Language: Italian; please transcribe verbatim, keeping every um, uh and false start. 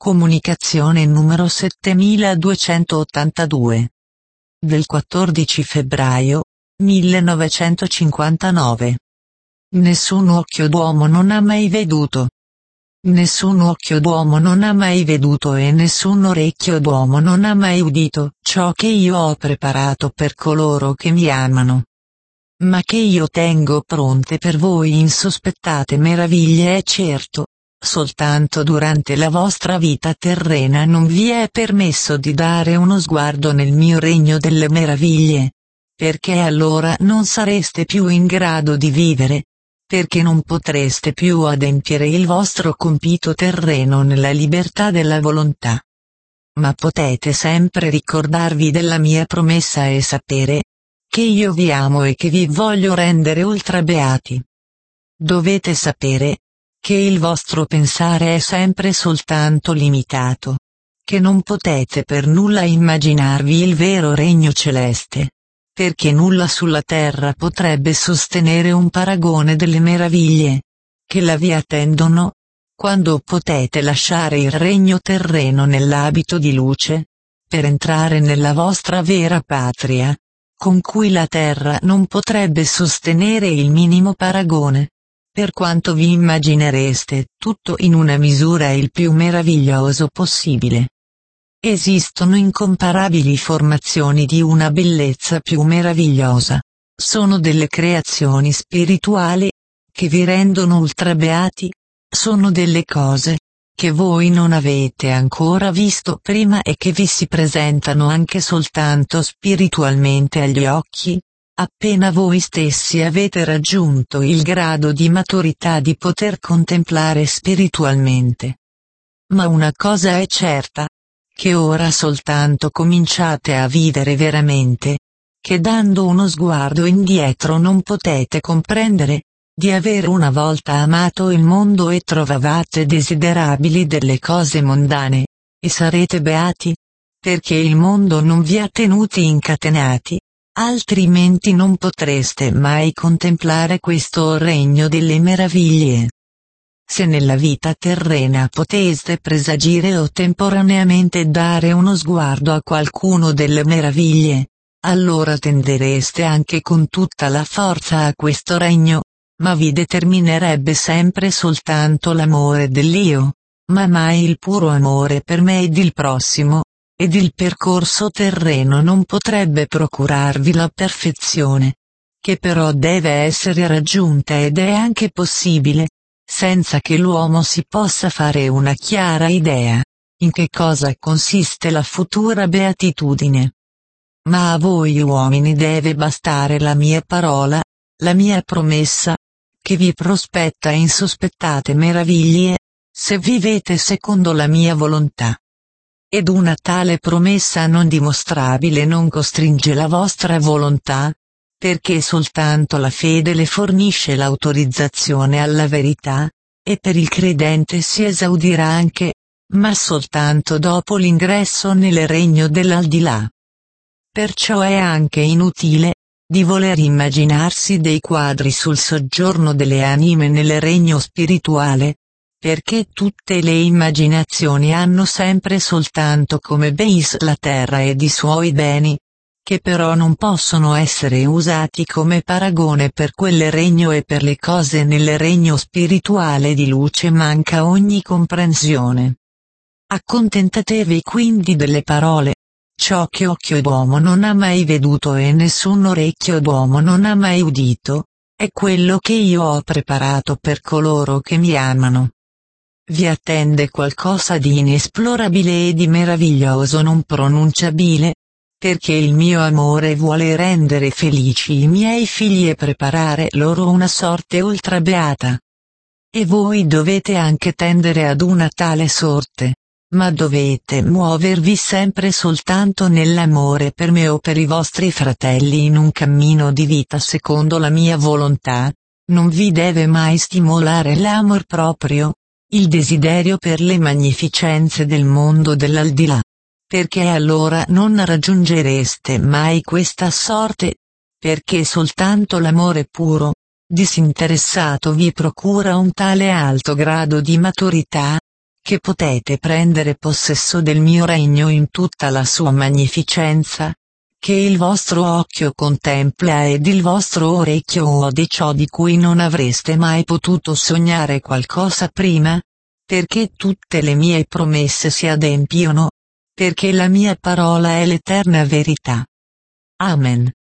Comunicazione numero settemiladuecentottantadue. Del quattordici febbraio millenovecentocinquantanove. Nessun occhio d'uomo non ha mai veduto. Nessun occhio d'uomo non ha mai veduto e nessun orecchio d'uomo non ha mai udito ciò che io ho preparato per coloro che mi amano. Ma che io tengo pronte per voi insospettate meraviglie è certo. Soltanto durante la vostra vita terrena non vi è permesso di dare uno sguardo nel mio regno delle meraviglie. Perché allora non sareste più in grado di vivere. Perché non potreste più adempiere il vostro compito terreno nella libertà della volontà. Ma potete sempre ricordarvi della mia promessa e sapere che io vi amo e che vi voglio rendere ultra beati. Dovete sapere che il vostro pensare è sempre soltanto limitato, che non potete per nulla immaginarvi il vero regno celeste, perché nulla sulla terra potrebbe sostenere un paragone delle meraviglie che la vi attendono, quando potete lasciare il regno terreno nell'abito di luce, per entrare nella vostra vera patria, con cui la terra non potrebbe sostenere il minimo paragone. Per quanto vi immaginereste tutto in una misura il più meraviglioso possibile. Esistono incomparabili formazioni di una bellezza più meravigliosa. Sono delle creazioni spirituali che vi rendono ultrabeati. Sono delle cose che voi non avete ancora visto prima e che vi si presentano anche soltanto spiritualmente agli occhi. Appena voi stessi avete raggiunto il grado di maturità di poter contemplare spiritualmente. Ma una cosa è certa, che ora soltanto cominciate a vivere veramente, che dando uno sguardo indietro non potete comprendere, di aver una volta amato il mondo e trovavate desiderabili delle cose mondane, e sarete beati, perché il mondo non vi ha tenuti incatenati. Altrimenti non potreste mai contemplare questo regno delle meraviglie. Se nella vita terrena poteste presagire o temporaneamente dare uno sguardo a qualcuno delle meraviglie, allora tendereste anche con tutta la forza a questo regno, ma vi determinerebbe sempre soltanto l'amore dell'Io, ma mai il puro amore per me ed il prossimo. Ed il percorso terreno non potrebbe procurarvi la perfezione, che però deve essere raggiunta ed è anche possibile, senza che l'uomo si possa fare una chiara idea, in che cosa consiste la futura beatitudine. Ma a voi uomini deve bastare la mia parola, la mia promessa, che vi prospetta insospettate meraviglie, se vivete secondo la mia volontà. Ed una tale promessa non dimostrabile non costringe la vostra volontà, perché soltanto la fede le fornisce l'autorizzazione alla verità, e per il credente si esaudirà anche, ma soltanto dopo l'ingresso nel regno dell'aldilà. Perciò è anche inutile di voler immaginarsi dei quadri sul soggiorno delle anime nel regno spirituale, perché tutte le immaginazioni hanno sempre soltanto come base la terra ed i suoi beni, che però non possono essere usati come paragone per quel regno e per le cose nel regno spirituale di luce manca ogni comprensione. Accontentatevi quindi delle parole. Ciò che occhio d'uomo non ha mai veduto e nessun orecchio d'uomo non ha mai udito, è quello che io ho preparato per coloro che mi amano. Vi attende qualcosa di inesplorabile e di meraviglioso non pronunciabile, perché il mio amore vuole rendere felici i miei figli e preparare loro una sorte ultrabeata. E voi dovete anche tendere ad una tale sorte, ma dovete muovervi sempre soltanto nell'amore per me o per i vostri fratelli in un cammino di vita secondo la mia volontà. Non vi deve mai stimolare l'amor proprio, il desiderio per le magnificenze del mondo dell'aldilà, perché allora non raggiungereste mai questa sorte, perché soltanto l'amore puro, disinteressato vi procura un tale alto grado di maturità, che potete prendere possesso del mio regno in tutta la sua magnificenza, che il vostro occhio contempla ed il vostro orecchio ode ciò di cui non avreste mai potuto sognare qualcosa prima, perché tutte le mie promesse si adempiono, perché la mia parola è l'eterna verità. Amen.